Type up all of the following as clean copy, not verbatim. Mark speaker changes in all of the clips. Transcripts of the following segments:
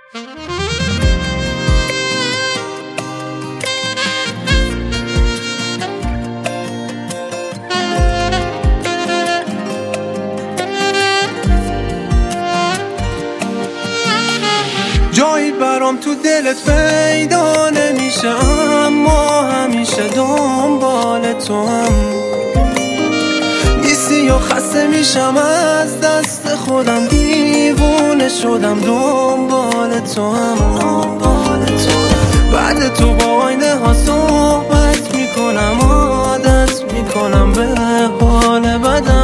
Speaker 1: جایی برام تو دلت پیدا نمیشه، اما همیشه دنبال تو هم نیستی یا خسته میشم از دست خودم، دیوونه شدم دنبال تو هم. بعد تو با آینه ها صحبت میکنم، عادت میکنم به حال بدم.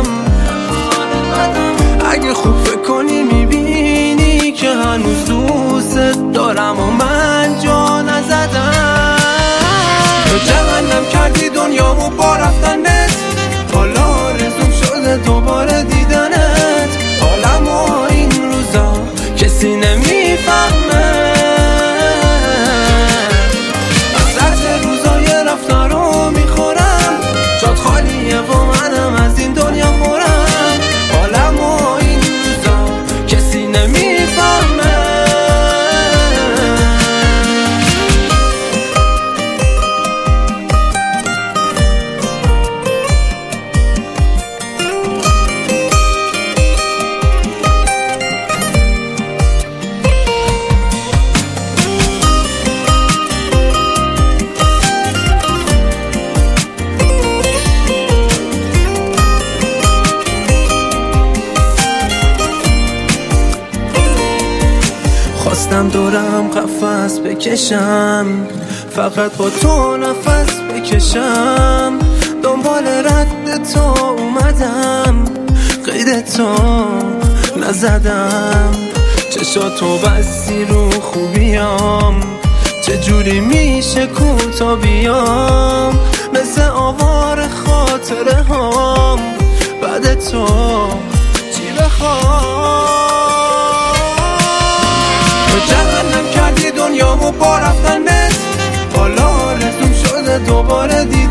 Speaker 1: اگه خوب فکر کنی میبینی که هنوز دوست دارم و من جا نزدم. تو جهنم کردی دنیامو با رفتنت، حالا آرزوم شده دوباره دیدنت. حالمو این روزا کسی نمیفهمه، حسرت روزای رفتن رو میخورم، جات خالیه و منم از این دنیا خورم. حالمو این روزا کسی نمیفهمه. خواستم دورم قفس بکشم، فقط با تو نفس بکشم. دنبال رد تو اومدم، قید تو نزدم. چشاتو بستی رو خوبیام، چجوری میشه کوتا بیام؟ مثل آوار خاطره هام، بعد تو چی بخوام؟ جهنم کردی دنیامو با رفتنت، حالا آرزوم شده دوباره